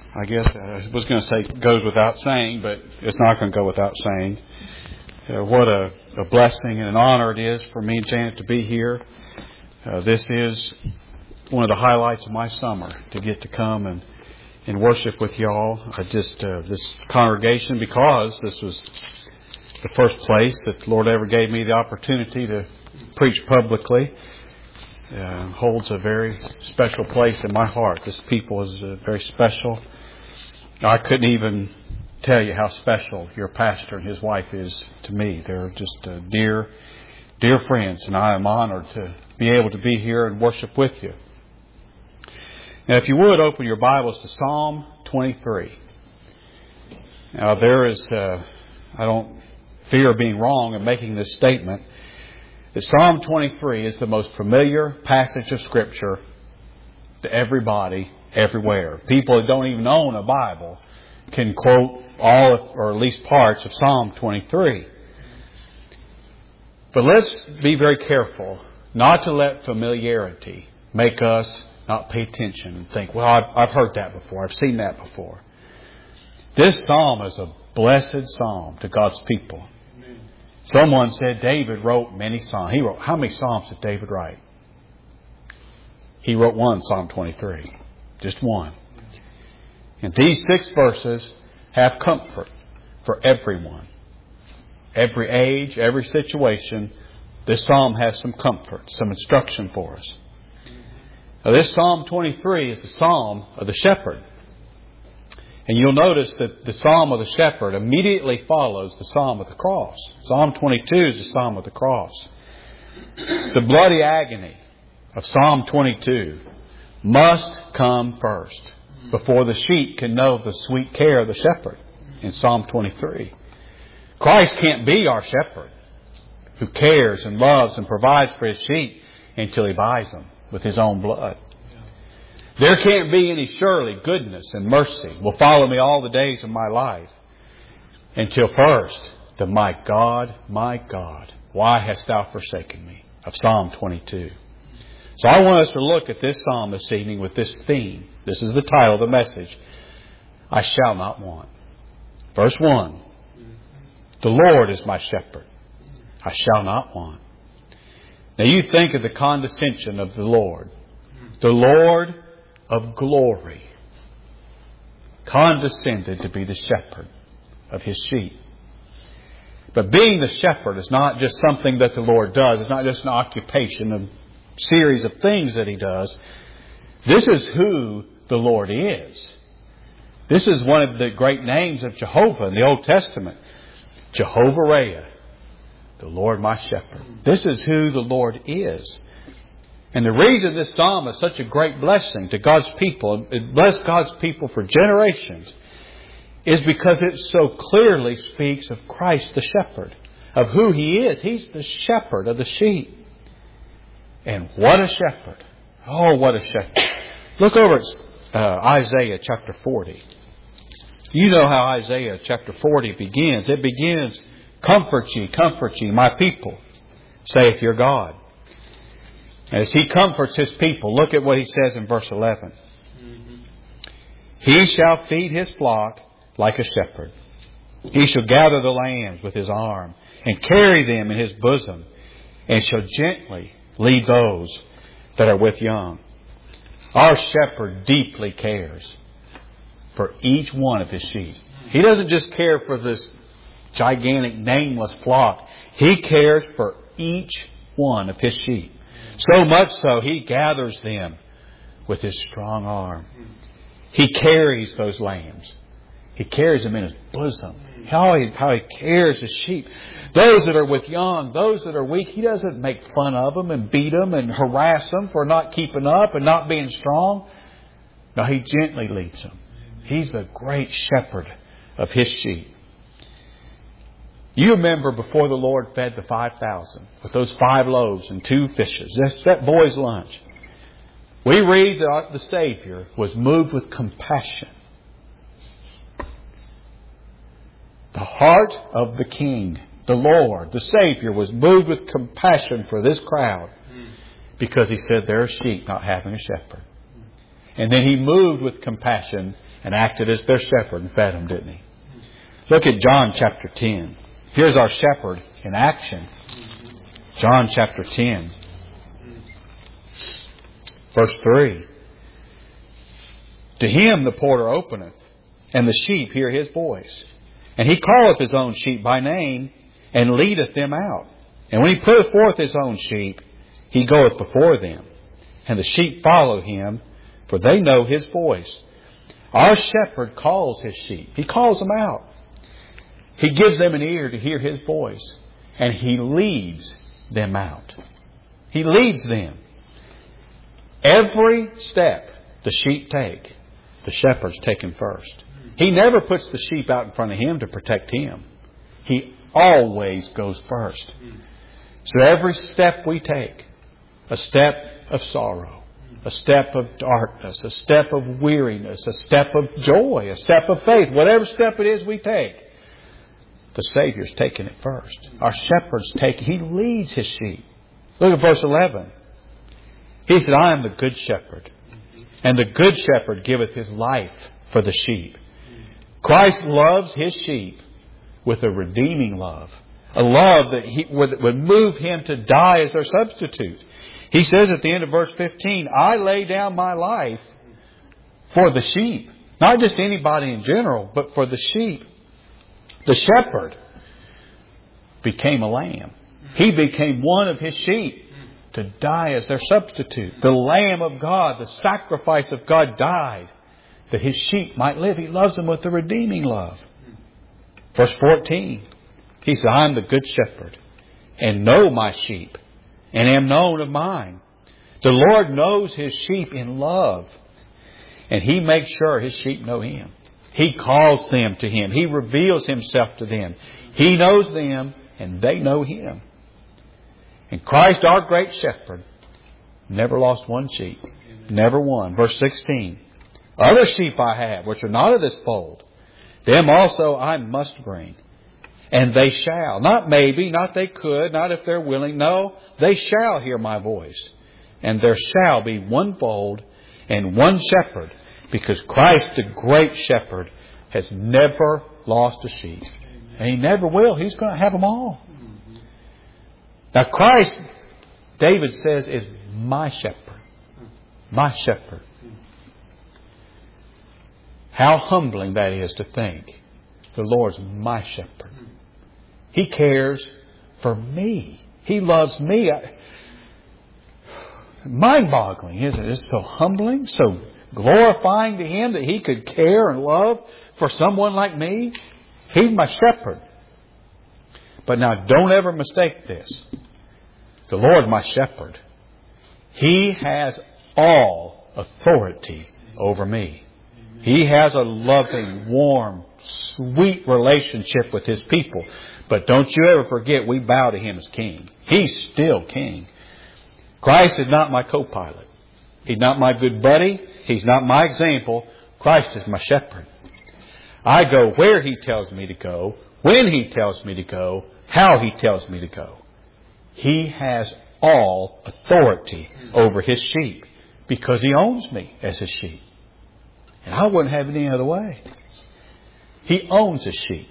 I guess I was going to say goes without saying, but it's not going to go without saying. What a blessing and an honor it is for me and Janet to be here. This is one of the highlights of my summer, to get to come and worship with y'all. This congregation, because this was the first place that the Lord ever gave me the opportunity to preach publicly, holds a very special place in my heart. This people is very special. I couldn't even tell you how special your pastor and his wife is to me. They're just dear friends, and I am honored to be able to be here and worship with you. Now, if you would, open your Bibles to Psalm 23. Now, there is, I don't fear being wrong in making this statement, that Psalm 23 is the most familiar passage of Scripture to everybody, everywhere. People that don't even own a Bible can quote all or at least parts of Psalm 23. But let's be very careful not to let familiarity make us not pay attention and think, well, I've heard that before. I've seen that before. This psalm is a blessed psalm to God's people. Amen. Someone said David wrote many psalms. How many psalms did David write? He wrote one, Psalm 23. Just one. And these 6 verses have comfort for everyone. Every age, every situation, this psalm has some comfort, some instruction for us. Now, this Psalm 23 is the psalm of the shepherd. And you'll notice that the psalm of the shepherd immediately follows the psalm of the cross. Psalm 22 is the psalm of the cross. The bloody agony of Psalm 22 must come first before the sheep can know the sweet care of the shepherd in Psalm 23. Christ can't be our shepherd who cares and loves and provides for his sheep until he buys them with his own blood. There can't be any surely goodness and mercy will follow me all the days of my life until first the my God, why hast thou forsaken me? Of Psalm 22. So I want us to look at this psalm this evening with this theme. This is the title of the message. I shall not want. Verse 1. The Lord is my shepherd. I shall not want. Now you think of the condescension of the Lord. The Lord of glory condescended to be the shepherd of his sheep. But being the shepherd is not just something that the Lord does. It's not just an occupation, a series of things that he does. This is who the Lord is. This is one of the great names of Jehovah in the Old Testament. Jehovah Raya, the Lord my shepherd. This is who the Lord is. And the reason this psalm is such a great blessing to God's people, it blessed God's people for generations, is because it so clearly speaks of Christ the shepherd, of who he is. He's the shepherd of the sheep. And what a shepherd. Oh, what a shepherd. Look over at Isaiah chapter 40. You know how Isaiah chapter 40 begins. It begins, comfort ye, my people, saith your God. As he comforts his people, look at what he says in verse 11. He shall feed his flock like a shepherd. He shall gather the lambs with his arm and carry them in his bosom, and shall gently lead those that are with young. Our shepherd deeply cares for each one of his sheep. He doesn't just care for this gigantic nameless flock. He cares for each one of his sheep. So much so, he gathers them with his strong arm. He carries those lambs. He carries them in his bosom. How he cares his sheep. Those that are with young, those that are weak, he doesn't make fun of them and beat them and harass them for not keeping up and not being strong. No, he gently leads them. He's the great shepherd of his sheep. You remember before the Lord fed the 5,000 with those 5 loaves and 2 fishes. That's that boy's lunch. We read that the Savior was moved with compassion. The heart of the King, the Lord, the Savior, was moved with compassion for this crowd because he said there are sheep not having a shepherd. And then he moved with compassion and acted as their shepherd and fed them, didn't He? Look at John chapter 10. Here's our shepherd in action. John chapter 10, verse 3. To Him the porter openeth, and the sheep hear His voice. And He calleth His own sheep by name, and leadeth them out. And when He putteth forth His own sheep, He goeth before them. And the sheep follow Him, for they know His voice. Our shepherd calls His sheep. He calls them out. He gives them an ear to hear His voice. And He leads them out. He leads them. Every step the sheep take, the shepherd's taken first. He never puts the sheep out in front of Him to protect Him. He always goes first. So every step we take, a step of sorrow, a step of darkness, a step of weariness, a step of joy, a step of faith, whatever step it is we take, the Savior's taking it first. Our shepherd's taking, He leads His sheep. Look at verse 11. He said, I am the good shepherd, and the good shepherd giveth his life for the sheep. Christ loves His sheep with a redeeming love. A love that would move Him to die as their substitute. He says at the end of verse 15, I lay down my life for the sheep. Not just anybody in general, but for the sheep. The shepherd became a lamb. He became one of His sheep to die as their substitute. The Lamb of God, the sacrifice of God, died that His sheep might live. He loves them with a redeeming love. Verse 14, He said, I am the good shepherd, and know my sheep, and am known of mine. The Lord knows His sheep in love, and He makes sure His sheep know Him. He calls them to Him. He reveals Himself to them. He knows them, and they know Him. And Christ, our great shepherd, never lost one sheep. Never one. Verse 16, other sheep I have, which are not of this fold. Them also I must bring. And they shall. Not maybe, not they could, not if they're willing. No, they shall hear my voice. And there shall be one fold and one shepherd. Because Christ, the great shepherd, has never lost a sheep. And He never will. He's going to have them all. Now Christ, David says, is my shepherd. My shepherd. How humbling that is to think the Lord's my shepherd. He cares for me. He loves me. Mind-boggling, isn't it? It's so humbling, so glorifying to Him that He could care and love for someone like me. He's my shepherd. But now don't ever mistake this. The Lord, my shepherd, He has all authority over me. He has a loving, warm, sweet relationship with His people. But don't you ever forget, we bow to Him as King. He's still King. Christ is not my co-pilot. He's not my good buddy. He's not my example. Christ is my shepherd. I go where He tells me to go, when He tells me to go, how He tells me to go. He has all authority over His sheep because He owns me as His sheep. And I wouldn't have it any other way. He owns His sheep.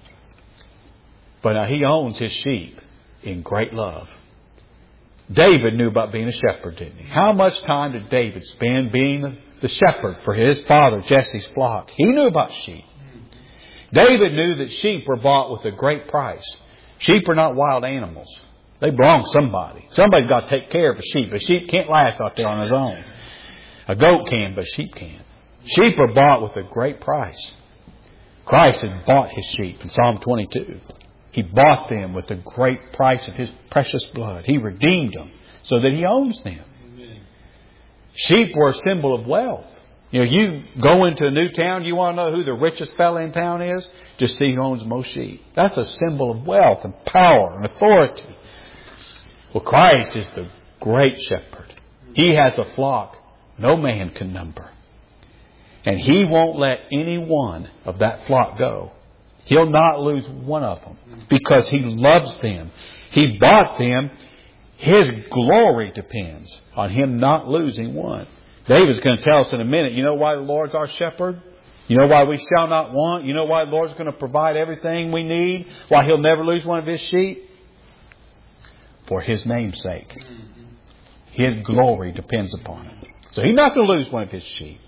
But now He owns His sheep in great love. David knew about being a shepherd, didn't he? How much time did David spend being the shepherd for his father Jesse's flock? He knew about sheep. David knew that sheep were bought with a great price. Sheep are not wild animals. They belong to somebody. Somebody's got to take care of a sheep. A sheep can't last out there on his own. A goat can, but a sheep can't. Sheep are bought with a great price. Christ had bought His sheep in Psalm 22. He bought them with the great price of His precious blood. He redeemed them so that He owns them. Amen. Sheep were a symbol of wealth. You know, you go into a new town, you want to know who the richest fella in town is? Just see who owns the most sheep. That's a symbol of wealth and power and authority. Well, Christ is the great shepherd. He has a flock no man can number. And He won't let any one of that flock go. He'll not lose one of them because He loves them. He bought them. His glory depends on Him not losing one. David's going to tell us in a minute, you know why the Lord's our shepherd? You know why we shall not want? You know why the Lord's going to provide everything we need? Why He'll never lose one of His sheep? For His name's sake. His glory depends upon it. So He's not going to lose one of His sheep.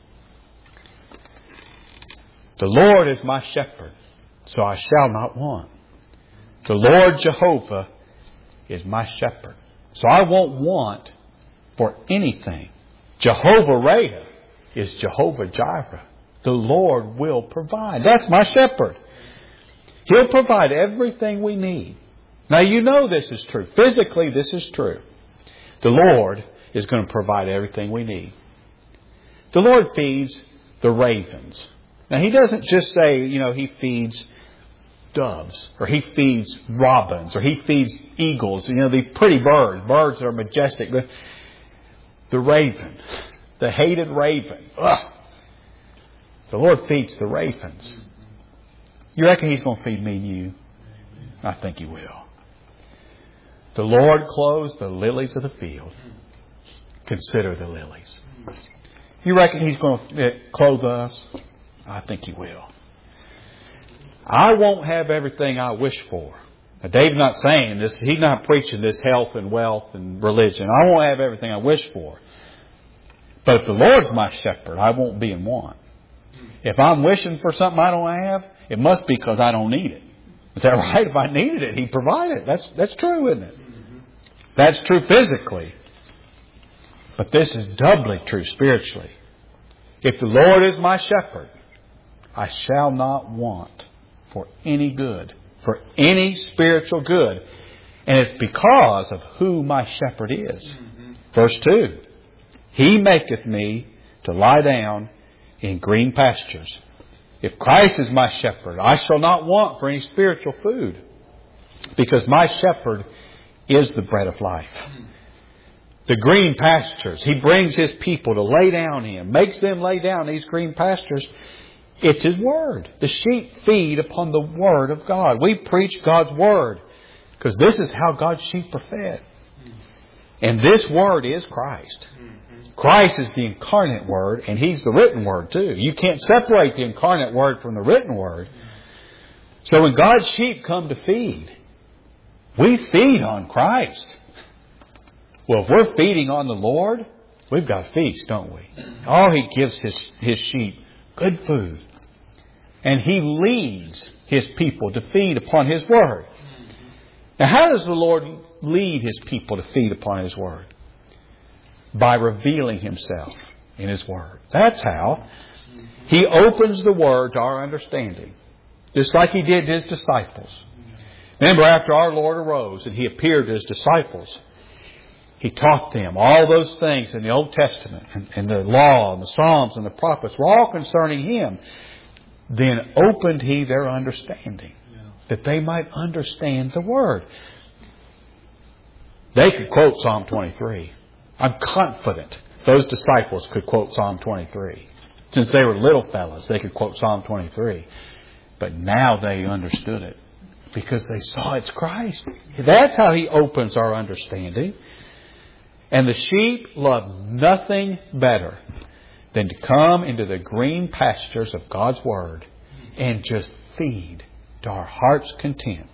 The Lord is my shepherd, so I shall not want. The Lord Jehovah is my shepherd, so I won't want for anything. Jehovah Raah is Jehovah Jireh. The Lord will provide. That's my shepherd. He'll provide everything we need. Now you know this is true. Physically, this is true. The Lord is going to provide everything we need. The Lord feeds the ravens. Now He doesn't just say, He feeds doves, or He feeds robins, or He feeds eagles, the pretty birds. Birds that are majestic. The raven, the hated raven. Ugh. The Lord feeds the ravens. You reckon He's going to feed me and you? I think He will. The Lord clothes the lilies of the field. Consider the lilies. You reckon He's going to clothe us? I think He will. I won't have everything I wish for. Now, Dave's not saying this. He's not preaching this health and wealth and religion. I won't have everything I wish for. But if the Lord's my shepherd, I won't be in want. If I'm wishing for something I don't have, it must be because I don't need it. Is that right? If I needed it, He'd provide it. That's true, isn't it? That's true physically. But this is doubly true spiritually. If the Lord is my shepherd, I shall not want for any good, for any spiritual good. And it's because of who my shepherd is. Verse 2. He maketh me to lie down in green pastures. If Christ is my shepherd, I shall not want for any spiritual food, because my shepherd is the bread of life. The green pastures. He brings His people to lay down in, makes them lay down these green pastures. It's His Word. The sheep feed upon the Word of God. We preach God's Word because this is how God's sheep are fed. And this Word is Christ. Christ is the incarnate Word, and He's the written Word too. You can't separate the incarnate Word from the written Word. So when God's sheep come to feed, we feed on Christ. Well, if we're feeding on the Lord, we've got a feast, don't we? Oh, He gives His sheep good food. And He leads His people to feed upon His Word. Now, how does the Lord lead His people to feed upon His Word? By revealing Himself in His Word. That's how. He opens the Word to our understanding. Just like He did to His disciples. Remember, after our Lord arose and He appeared to His disciples, He taught them all those things in the Old Testament and the law and the Psalms and the prophets were all concerning Him. Then opened He their understanding, that they might understand the Word. They could quote Psalm 23. I'm confident those disciples could quote Psalm 23. Since they were little fellas, they could quote Psalm 23. But now they understood it because they saw it's Christ. That's how He opens our understanding. And the sheep love nothing better than to come into the green pastures of God's Word and just feed to our heart's content.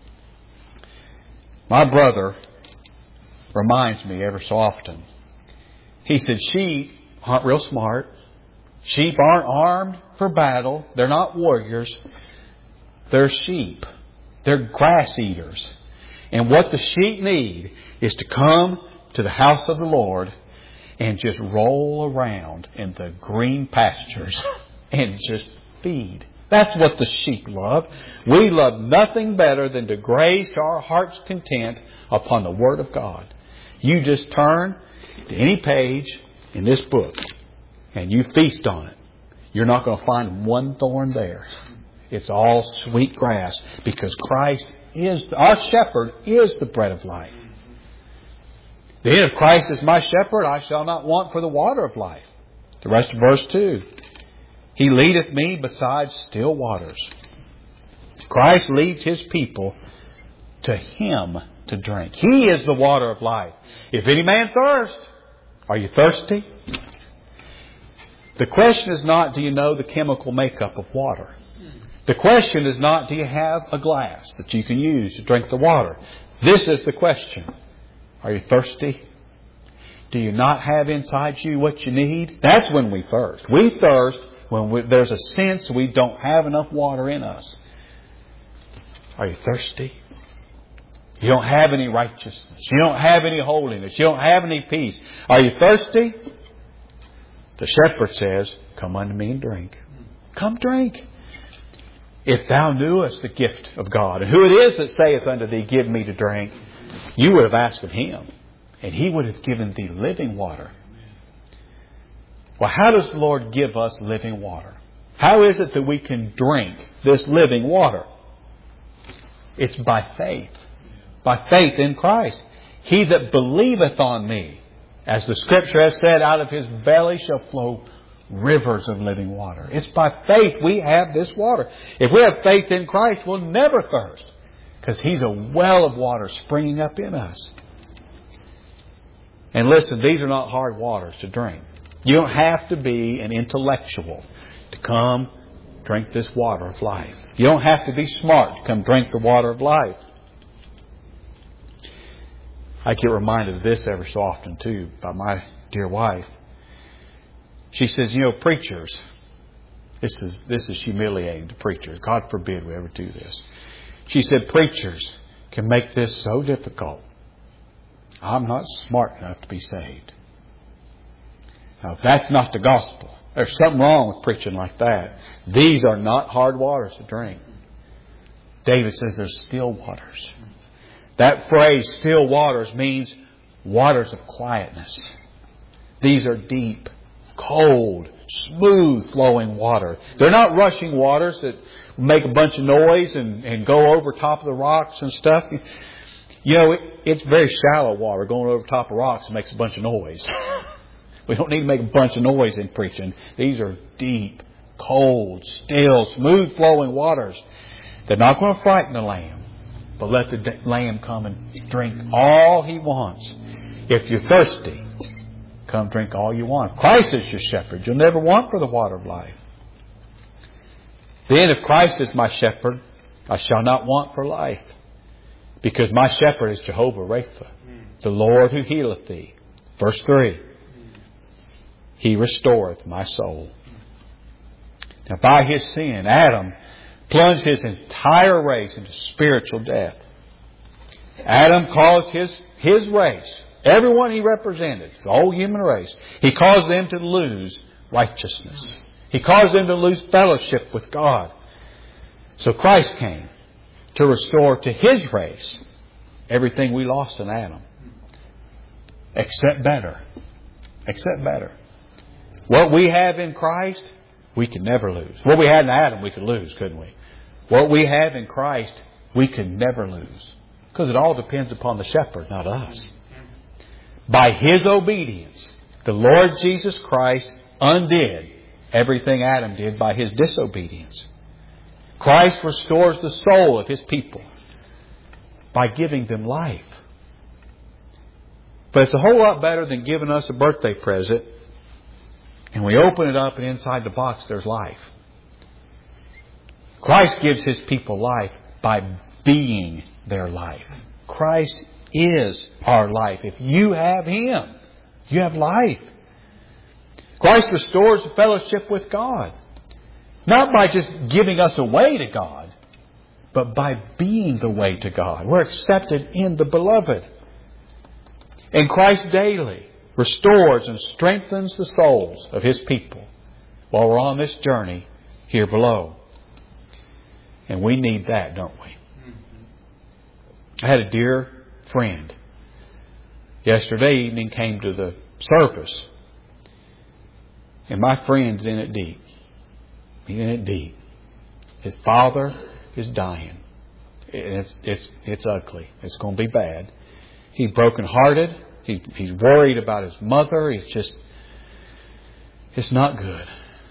My brother reminds me ever so often. He said, sheep aren't real smart. Sheep aren't armed for battle. They're not warriors. They're sheep. They're grass eaters. And what the sheep need is to come to the house of the Lord and just roll around in the green pastures and just feed. That's what the sheep love. We love nothing better than to graze to our heart's content upon the Word of God. You just turn to any page in this book and you feast on it. You're not going to find one thorn there. It's all sweet grass because Christ is, our shepherd is the bread of life. Then if Christ is my shepherd, I shall not want for the water of life. The rest of verse 2. He leadeth me beside still waters. Christ leads His people to Him to drink. He is the water of life. If any man thirst, are you thirsty? The question is not, do you know the chemical makeup of water? The question is not, do you have a glass that you can use to drink the water? This is the question. Are you thirsty? Do you not have inside you what you need? That's when we thirst. We thirst when there's a sense we don't have enough water in us. Are you thirsty? You don't have any righteousness. You don't have any holiness. You don't have any peace. Are you thirsty? The shepherd says, come unto me and drink. Come drink. If thou knewest the gift of God, and who it is that saith unto thee, give me to drink, you would have asked of Him, and He would have given thee living water. Well, how does the Lord give us living water? How is it that we can drink this living water? It's by faith. By faith in Christ. He that believeth on me, as the Scripture has said, out of his belly shall flow rivers of living water. It's by faith we have this water. If we have faith in Christ, we'll never thirst, because He's a well of water springing up in us. And listen, these are not hard waters to drink. You don't have to be an intellectual to come drink this water of life. You don't have to be smart to come drink the water of life. I get reminded of this every so often too by my dear wife. She says, preachers, this is humiliating to preachers. God forbid we ever do this. She said, preachers can make this so difficult. I'm not smart enough to be saved. Now, that's not the gospel. There's something wrong with preaching like that. These are not hard waters to drink. David says there's still waters. That phrase, still waters, means waters of quietness. These are deep, cold, smooth flowing water. They're not rushing waters that make a bunch of noise and go over top of the rocks and stuff. It's very shallow water going over top of rocks and makes a bunch of noise. We don't need to make a bunch of noise in preaching. These are deep, cold, still, smooth flowing waters. They're not going to frighten the lamb, but let the lamb come and drink all he wants. If you're thirsty, come drink all you want. Christ is your shepherd. You'll never want for the water of life. Then if Christ is my shepherd, I shall not want for life. Because my shepherd is Jehovah Rapha, the Lord who healeth thee. Verse 3. He restoreth my soul. Now by his sin, Adam plunged his entire race into spiritual death. Adam caused his race, everyone he represented, the whole human race, he caused them to lose righteousness. He caused them to lose fellowship with God. So Christ came to restore to his race everything we lost in Adam. Except better. Except better. What we have in Christ, we can never lose. What we had in Adam, we could lose, couldn't we? What we have in Christ, we can never lose. Because it all depends upon the shepherd, not us. By His obedience, the Lord Jesus Christ undid everything Adam did by his disobedience. Christ restores the soul of His people by giving them life. But it's a whole lot better than giving us a birthday present and we open it up and inside the box there's life. Christ gives His people life by being their life. Christ is our life. If you have Him, you have life. Christ restores the fellowship with God. Not by just giving us a way to God, but by being the way to God. We're accepted in the Beloved. And Christ daily restores and strengthens the souls of His people while we're on this journey here below. And we need that, don't we? I had a dear friend yesterday evening came to the service. And my friend's in it deep. He's in it deep. His father is dying. And it's ugly. It's going to be bad. He's brokenhearted. He's worried about his mother. It's not good.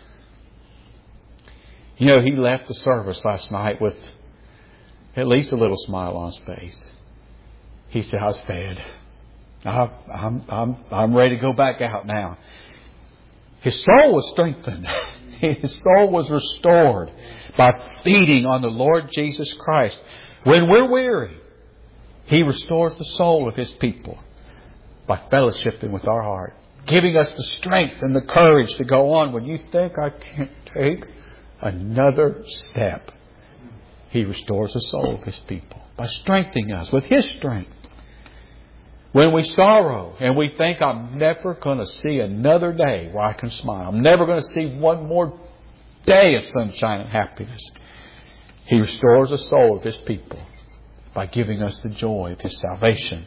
He left the service last night with at least a little smile on his face. He said, I was fed. I'm ready to go back out now. His soul was strengthened. His soul was restored by feeding on the Lord Jesus Christ. When we're weary, He restores the soul of His people by fellowshipping with our heart, giving us the strength and the courage to go on when you think, I can't take another step. He restores the soul of His people by strengthening us with His strength. When we sorrow and we think, I'm never going to see another day where I can smile, I'm never going to see one more day of sunshine and happiness, He restores the soul of His people by giving us the joy of His salvation.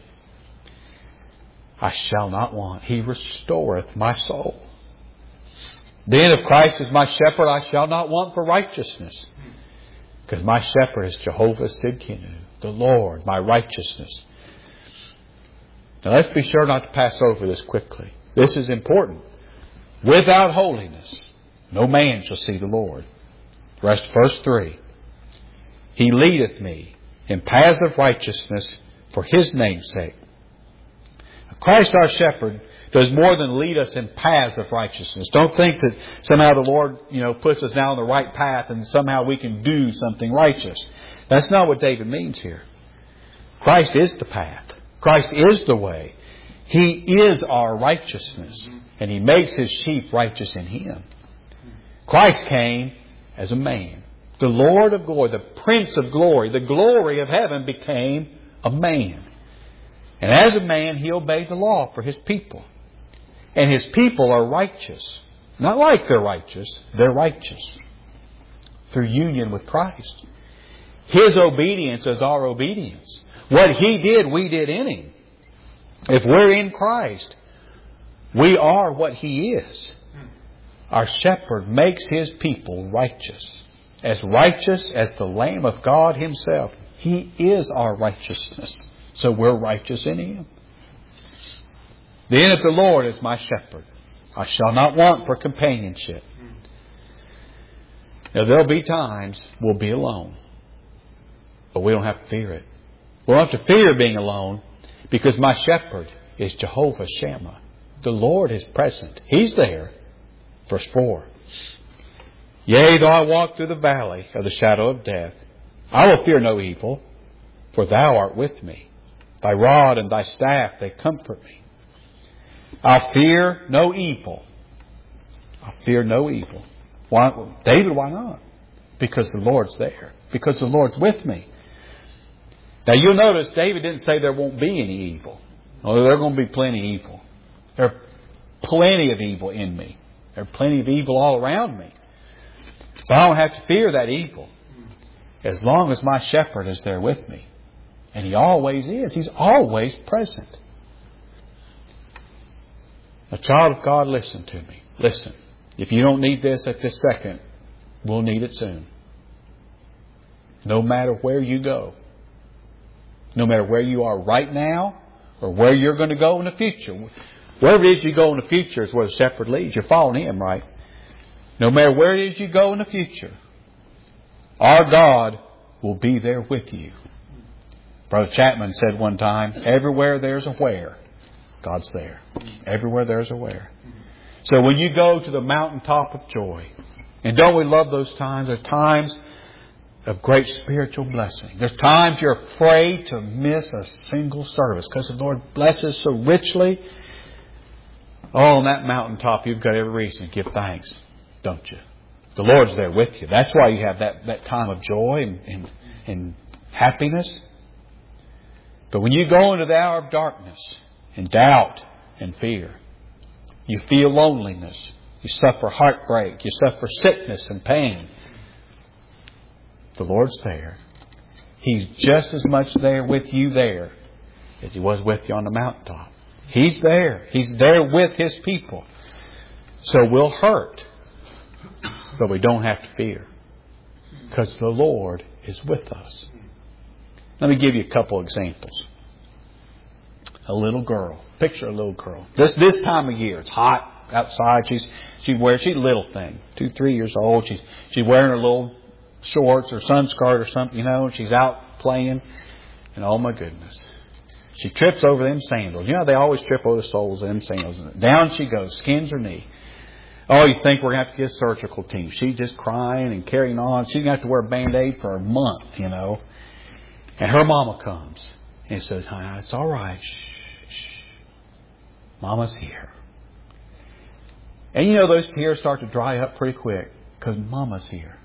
I shall not want. He restoreth my soul. Then if Christ is my shepherd, I shall not want for righteousness. Because my shepherd is Jehovah Sidkenu, the Lord, my righteousness. Now let's be sure not to pass over this quickly. This is important. Without holiness, no man shall see the Lord. Rest verse 3. He leadeth me in paths of righteousness for His name's sake. Christ our shepherd does more than lead us in paths of righteousness. Don't think that somehow the Lord, puts us now on the right path and somehow we can do something righteous. That's not what David means here. Christ is the path. Christ is the way. He is our righteousness. And He makes His sheep righteous in Him. Christ came as a man. The Lord of glory, the Prince of glory, the glory of heaven became a man. And as a man, He obeyed the law for His people. And His people are righteous. Not like they're righteous. They're righteous. Through union with Christ. His obedience is our obedience. What He did, we did in Him. If we're in Christ, we are what He is. Our shepherd makes His people righteous. As righteous as the Lamb of God Himself. He is our righteousness. So we're righteous in Him. Then if the Lord is my shepherd, I shall not want for companionship. Now there'll be times we'll be alone. But we don't have to fear it. We don't have to fear being alone because my shepherd is Jehovah Shammah. The Lord is present. He's there. Verse 4. Yea, though I walk through the valley of the shadow of death, I will fear no evil, for Thou art with me. Thy rod and Thy staff, they comfort me. I'll fear no evil. I'll fear no evil. Why, David, why not? Because the Lord's there. Because the Lord's with me. Now you'll notice David didn't say there won't be any evil. Oh, there are going to be plenty of evil. There are plenty of evil in me. There are plenty of evil all around me. But I don't have to fear that evil. As long as my shepherd is there with me. And He always is. He's always present. A child of God, listen to me. Listen. If you don't need this at this second, we'll need it soon. No matter where you go. No matter where you are right now or where you're going to go in the future. Wherever it is you go in the future is where the shepherd leads. You're following Him, right? No matter where it is you go in the future, our God will be there with you. Brother Chapman said one time, everywhere there's a where, God's there. Everywhere there's a where. So when you go to the mountaintop of joy, and don't we love those times? There are times of great spiritual blessing. There's times you're afraid to miss a single service because the Lord blesses so richly. Oh, on that mountaintop, you've got every reason to give thanks, don't you? The Lord's there with you. That's why you have that time of joy and happiness. But when you go into the hour of darkness and doubt and fear, you feel loneliness, you suffer heartbreak, you suffer sickness and pain. The Lord's there. He's just as much there with you there as He was with you on the mountaintop. He's there. He's there with His people. So we'll hurt, but we don't have to fear because the Lord is with us. Let me give you a couple examples. A little girl. Picture a little girl. This time of year, it's hot outside. She's a little thing, 2-3 years old. She's wearing her little shorts or sun skirt or something, She's out playing, and oh my goodness, she trips over them sandals. They always trip over the soles of them sandals. Down she goes, skins her knee. Oh, you think we're going to have to get a surgical team. She's just crying and carrying on. She's going to have to wear a Band-Aid for a month, you know. And her mama comes and says, it's all right. Shh. Mama's here. And you know those tears start to dry up pretty quick because Mama's here.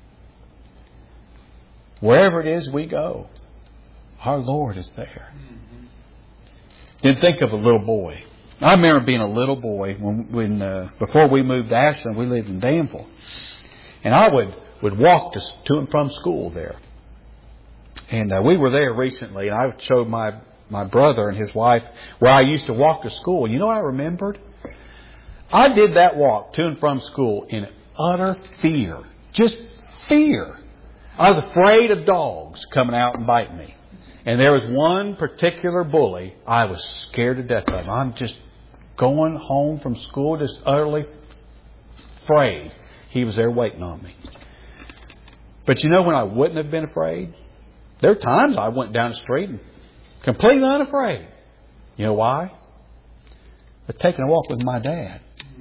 Wherever it is we go, our Lord is there. Then think of a little boy. I remember being a little boy when before we moved to Ashland, we lived in Danville. And I would walk to and from school there. And we were there recently, and I showed my brother and his wife where I used to walk to school. You know what I remembered? I did that walk to and from school in utter fear. Just fear. I was afraid of dogs coming out and biting me. And there was one particular bully I was scared to death of. I'm just going home from school just utterly afraid he was there waiting on me. But you know when I wouldn't have been afraid? There are times I went down the street and completely unafraid. You know why? But taking a walk with my dad.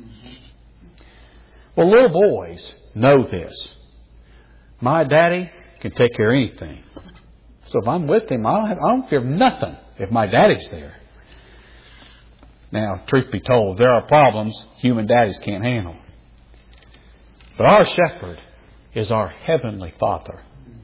Well, little boys know this. My daddy can take care of anything. So if I'm with him, I don't fear nothing if my daddy's there. Now, truth be told, there are problems human daddies can't handle. But our shepherd is our heavenly Father.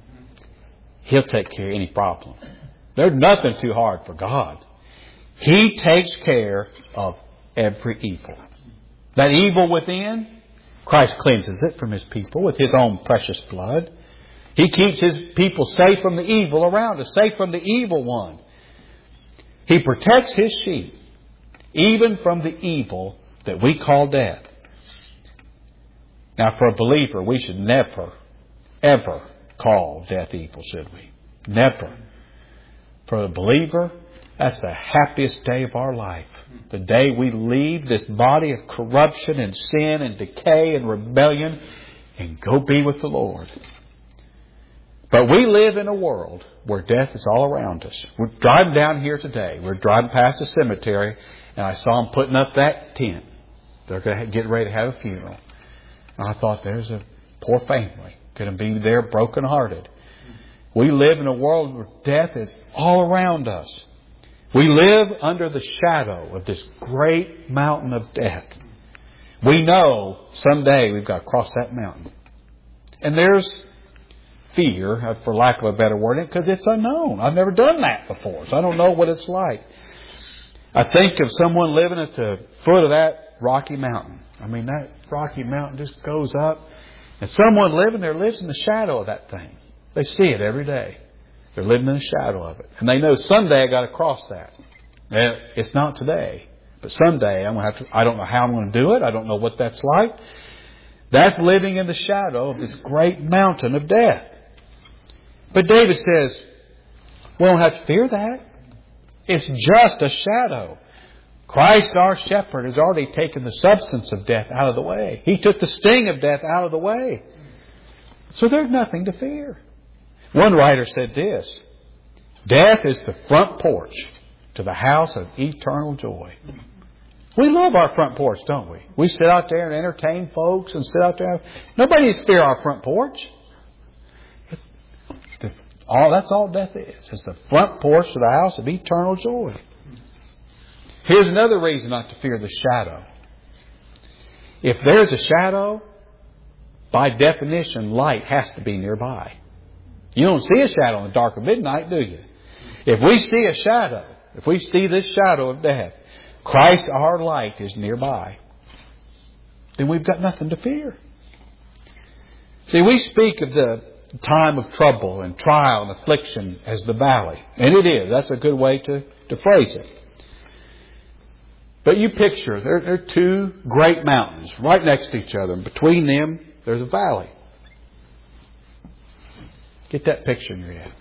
He'll take care of any problem. There's nothing too hard for God. He takes care of every evil. That evil within, Christ cleanses it from His people with His own precious blood. He keeps His people safe from the evil around us, safe from the evil one. He protects His sheep, even from the evil that we call death. Now, for a believer, we should never, ever call death evil, should we? Never. For a believer, that's the happiest day of our life. The day we leave this body of corruption and sin and decay and rebellion and go be with the Lord. But we live in a world where death is all around us. We're driving down here today. We're driving past the cemetery, and I saw them putting up that tent. They're going to get ready to have a funeral. And I thought, there's a poor family going to be there brokenhearted. We live in a world where death is all around us. We live under the shadow of this great mountain of death. We know someday we've got to cross that mountain. And there's fear, for lack of a better word, because it's unknown. I've never done that before, so I don't know what it's like. I think of someone living at the foot of that Rocky Mountain. I mean, that Rocky Mountain just goes up. And someone living there lives in the shadow of that thing. They see it every day. They're living in the shadow of it. And they know someday I got to cross that. Now, it's not today. But someday I'm going to have to, I don't know how I'm going to do it. I don't know what that's like. That's living in the shadow of this great mountain of death. But David says, we don't have to fear that. It's just a shadow. Christ, our shepherd, has already taken the substance of death out of the way. He took the sting of death out of the way. So there's nothing to fear. One writer said this: death is the front porch to the house of eternal joy. We love our front porch, don't we? We sit out there and entertain folks and sit out there. Nobody needs to fear our front porch. That's all death is. It's the front porch to the house of eternal joy. Here's another reason not to fear the shadow. If there's a shadow, by definition, light has to be nearby. You don't see a shadow in the dark of midnight, do you? If we see a shadow, if we see this shadow of death, Christ, our light, is nearby, then we've got nothing to fear. See, we speak of the time of trouble and trial and affliction as the valley. And it is. That's a good way to phrase it. But you picture, there are two great mountains right next to each other. And between them, there's a valley. Get that picture in your head.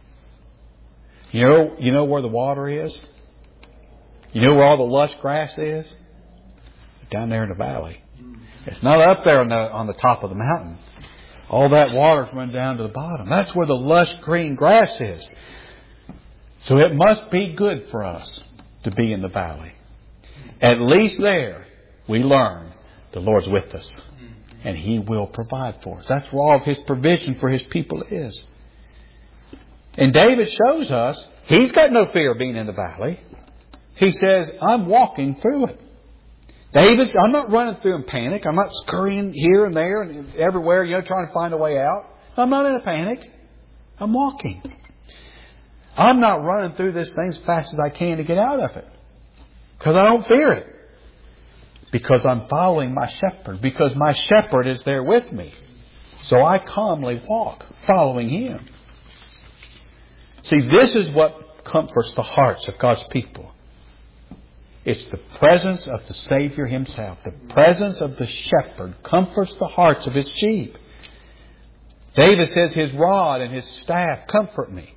You know where the water is? You know where all the lush grass is? Down there in the valley. It's not up there on the top of the mountain. All that water's run down to the bottom. That's where the lush green grass is. So it must be good for us to be in the valley. At least there we learn the Lord's with us. And He will provide for us. That's where all of His provision for His people is. And David shows us he's got no fear of being in the valley. He says, I'm walking through it. I'm not running through in panic. I'm not scurrying here and there and everywhere, trying to find a way out. I'm not in a panic. I'm walking. I'm not running through this thing as fast as I can to get out of it. Because I don't fear it. Because I'm following my shepherd. Because my shepherd is there with me. So I calmly walk, following Him. See, this is what comforts the hearts of God's people. It's the presence of the Savior Himself. The presence of the shepherd comforts the hearts of His sheep. David says, His rod and His staff comfort me.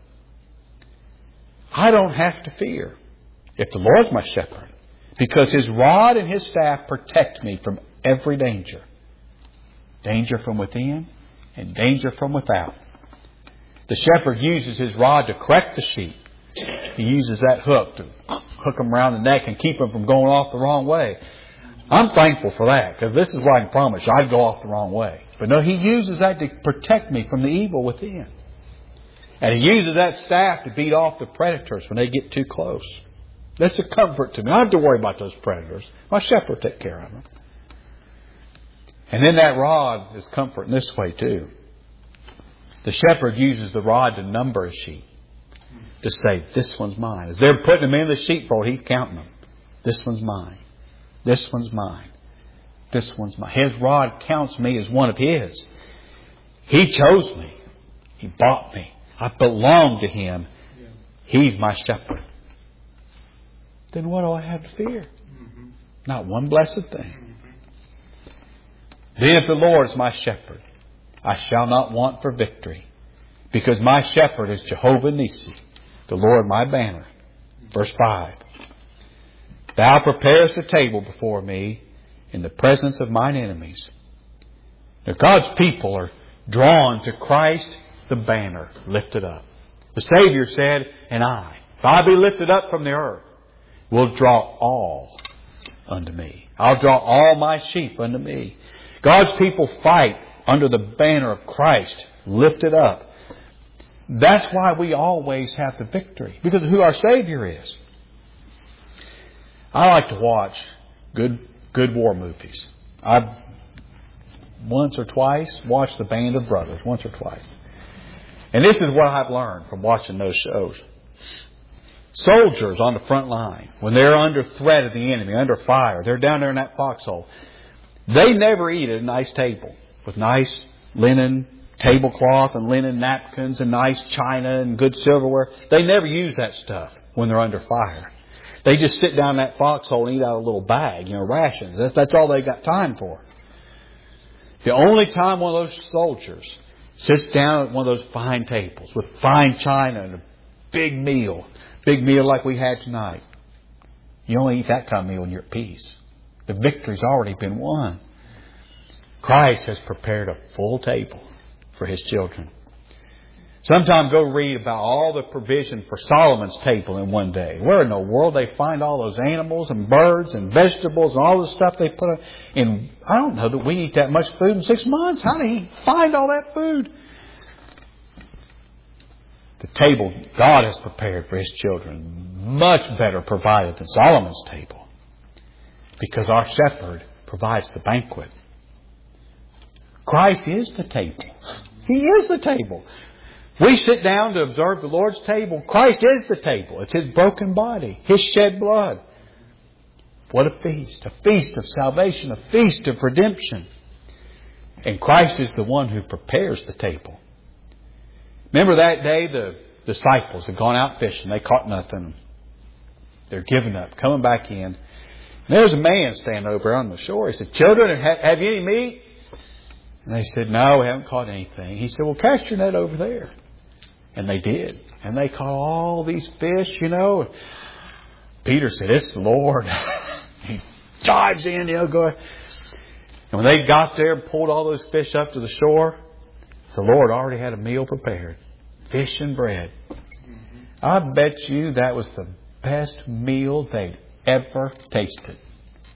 I don't have to fear if the Lord's my shepherd. Because His rod and His staff protect me from every danger. Danger from within and danger from without. The shepherd uses his rod to correct the sheep. He uses that hook to hook them around the neck and keep them from going off the wrong way. I'm thankful for that, because this is what I can promise you. I'd go off the wrong way. But no, He uses that to protect me from the evil within. And He uses that staff to beat off the predators when they get too close. That's a comfort to me. I don't have to worry about those predators. My shepherd will take care of them. And then that rod is comfort in this way too. The shepherd uses the rod to number his sheep. To say, this one's mine. As they're putting them in the sheepfold, He's counting them. This one's mine. This one's mine. This one's mine. His rod counts me as one of His. He chose me. He bought me. I belong to Him. He's my shepherd. Then what do I have to fear? Not one blessed thing. Then if the Lord is my shepherd, I shall not want for victory. Because my shepherd is Jehovah Nissi, the Lord my banner. Verse 5. Thou preparest a table before me in the presence of mine enemies. Now God's people are drawn to Christ, the banner, lifted up. The Savior said, and if I be lifted up from the earth, will draw all unto me. I'll draw all my sheep unto me. God's people fight under the banner of Christ, lifted up. That's why we always have the victory, because of who our Savior is. I like to watch good war movies. I've once or twice watched The Band of Brothers, once or twice. And this is what I've learned from watching those shows. Soldiers on the front line, when they're under threat of the enemy, under fire, they're down there in that foxhole. They never eat at a nice table with nice linen tablecloth and linen napkins and nice china and good silverware. They never use that stuff when they're under fire. They just sit down in that foxhole and eat out of a little bag, rations. That's all they got time for. The only time one of those soldiers sits down at one of those fine tables with fine china and a big meal like we had tonight, you only eat that kind of meal and you're at peace. The victory's already been won. Christ has prepared a full table for His children. Sometime go read about all the provision for Solomon's table in one day. Where in the world they find all those animals and birds and vegetables and all the stuff they put in? I don't know that we eat that much food in 6 months. How did He find all that food? The table God has prepared for His children, much better provided than Solomon's table. Because our shepherd provides the banquet. Christ is the table. He is the table. We sit down to observe the Lord's table. Christ is the table. It's His broken body, His shed blood. What a feast. A feast of salvation. A feast of redemption. And Christ is the one who prepares the table. Remember that day the disciples had gone out fishing. They caught nothing. They're giving up, coming back in. And there's a man standing over on the shore. He said, children, have you any meat? And they said, no, we haven't caught anything. He said, well, cast your net over there. And they did. And they caught all these fish, Peter said, it's the Lord. He dives in, go ahead. And when they got there and pulled all those fish up to the shore, the Lord already had a meal prepared. Fish and bread. I bet you that was the best meal they'd ever tasted.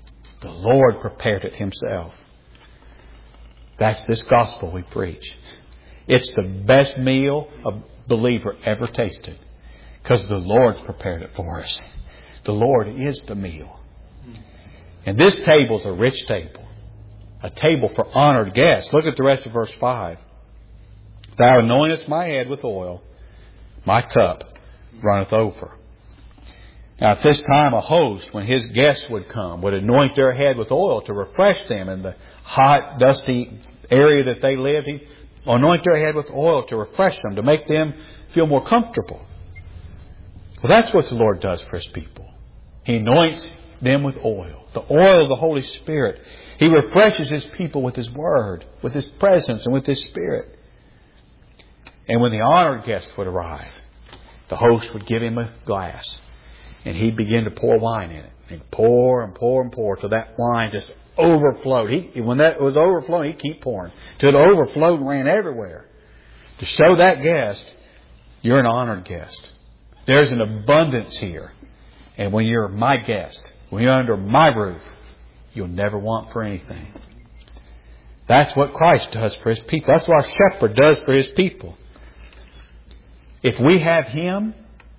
The Lord prepared it Himself. That's this gospel we preach. It's the best meal a believer ever tasted, because the Lord's prepared it for us. The Lord is the meal. And this table is a rich table. A table for honored guests. Look at the rest of verse 5. Thou anointest my head with oil. My cup runneth over. Now at this time a host, when his guests would come, would anoint their head with oil to refresh them in the hot, dusty area that they lived. He'd anoint their head with oil to refresh them, to make them feel more comfortable. Well, that's what the Lord does for His people. He anoints them with oil. The oil of the Holy Spirit. He refreshes His people with His Word, with His presence, and with His Spirit. And when the honored guest would arrive, the host would give him a glass. And he'd begin to pour wine in it. And pour and pour and pour till that wine just overflowed. When that was overflowing, he'd keep pouring till it overflowed and ran everywhere. To show that guest, you're an honored guest. There's an abundance here. And when you're my guest, when you're under my roof, you'll never want for anything. That's what Christ does for His people. That's what our shepherd does for His people. If we have Him,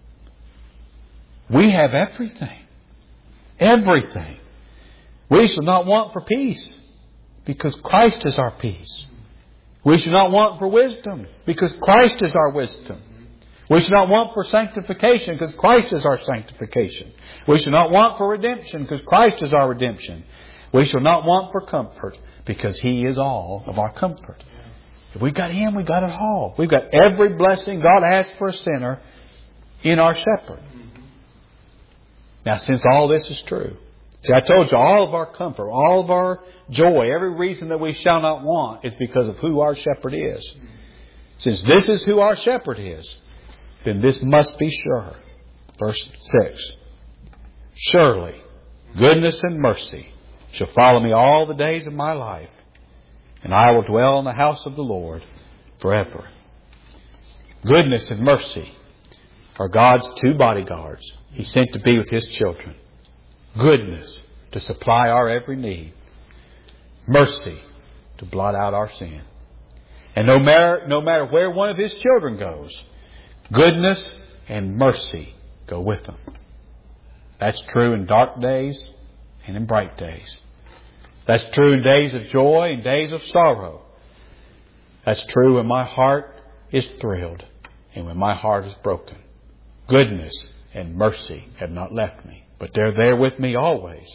we have everything. Everything. We shall not want for peace, because Christ is our peace. We shall not want for wisdom, because Christ is our wisdom. We shall not want for sanctification, because Christ is our sanctification. We shall not want for redemption, because Christ is our redemption. We shall not want for comfort, because He is all of our comfort. If we've got Him, we've got it all. We've got every blessing God has for a sinner in our shepherd. Now, since all this is true, see, I told you all of our comfort, all of our joy, every reason that we shall not want is because of who our shepherd is. Since this is who our shepherd is, then this must be sure. Verse 6. Surely goodness and mercy shall follow me all the days of my life, and I will dwell in the house of the Lord forever. Goodness and mercy are God's two bodyguards He sent to be with His children. Goodness to supply our every need. Mercy to blot out our sin. And no matter where one of His children goes, goodness and mercy go with them. That's true in dark days and in bright days. That's true in days of joy and days of sorrow. That's true when my heart is thrilled and when my heart is broken. Goodness and mercy have not left me, but they're there with me always.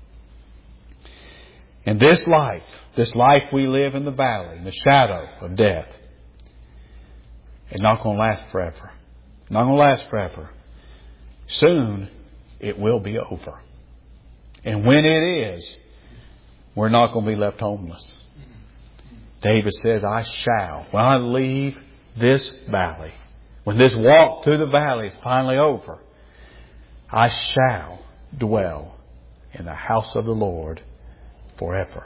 And this life we live in the valley, in the shadow of death, is not going to last forever. Not going to last forever. Soon it will be over. And when it is, we're not going to be left homeless. David says, I shall, when I leave this valley, when this walk through the valley is finally over, I shall dwell in the house of the Lord forever.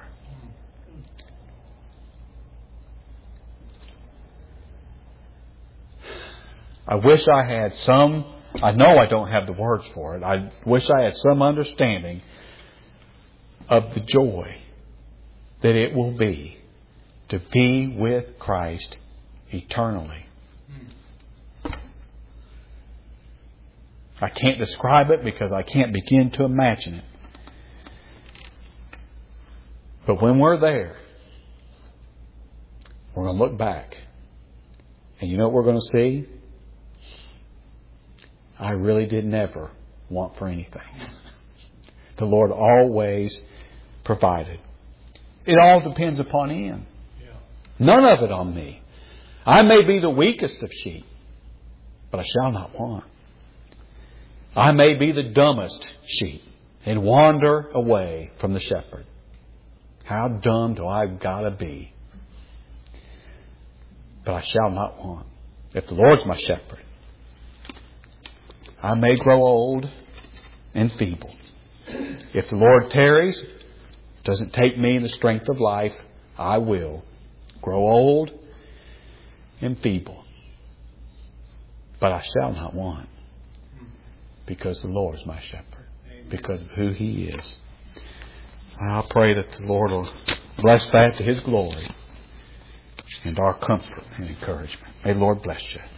I wish I had I know I don't have the words for it. I wish I had some understanding of the joy that it will be to be with Christ eternally. I can't describe it because I can't begin to imagine it. But when we're there, we're going to look back. And you know what we're going to see? I really did never want for anything. The Lord always provided. It all depends upon Him. None of it on me. I may be the weakest of sheep, but I shall not want. I may be the dumbest sheep and wander away from the shepherd. How dumb do I got to be? But I shall not want. If the Lord's my shepherd, I may grow old and feeble. If the Lord tarries, doesn't take me in the strength of life, I will grow old and feeble. But I shall not want, because the Lord is my shepherd, because of who He is. I pray that the Lord will bless that to His glory and our comfort and encouragement. May the Lord bless you.